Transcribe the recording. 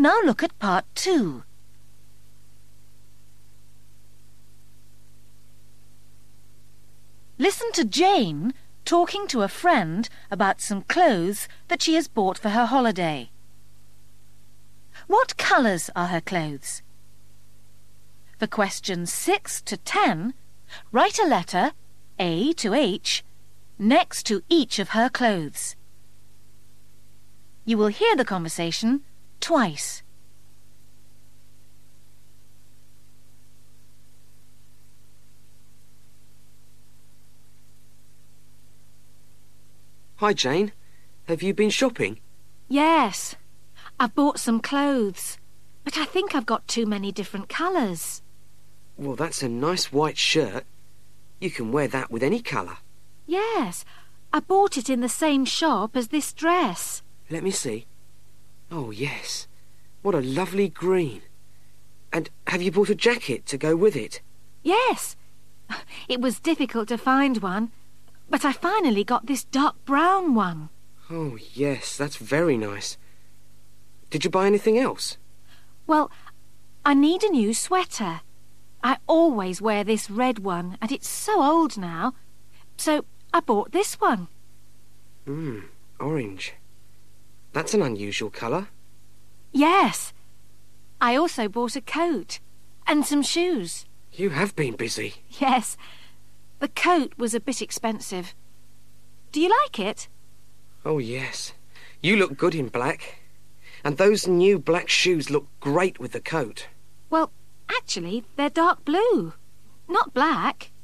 Now look at part 2. Listen to Jane talking to a friend about some clothes that she has bought for her holiday. What colours are her clothes? For questions 6 to 10, write a letter, A to H, next to each of her clothes. You will hear the conversation twice. Hi, Jane. Have you been shopping? Yes, I've bought some clothes, but I think I've got too many different colours. Well, that's a nice white shirt. You can wear that with any colour. Yes, I bought it in the same shop as this dress. Let me see. Oh, yes. What a lovely green. And have you bought a jacket to go with it? Yes, it was difficult to find one, but I finally got this dark brown one. Oh, yes, that's very nice. Did you buy anything else? Well, I need a new sweater. I always wear this red one, and it's so old now. So I bought this one. Orange. That's an unusual colour. Yes. I also bought a coat and some shoes. You have been busy. Yes. The coat was a bit expensive. Do you like it? Oh, yes. You look good in black. And those new black shoes look great with the coat. Well, actually, they're dark blue, not black.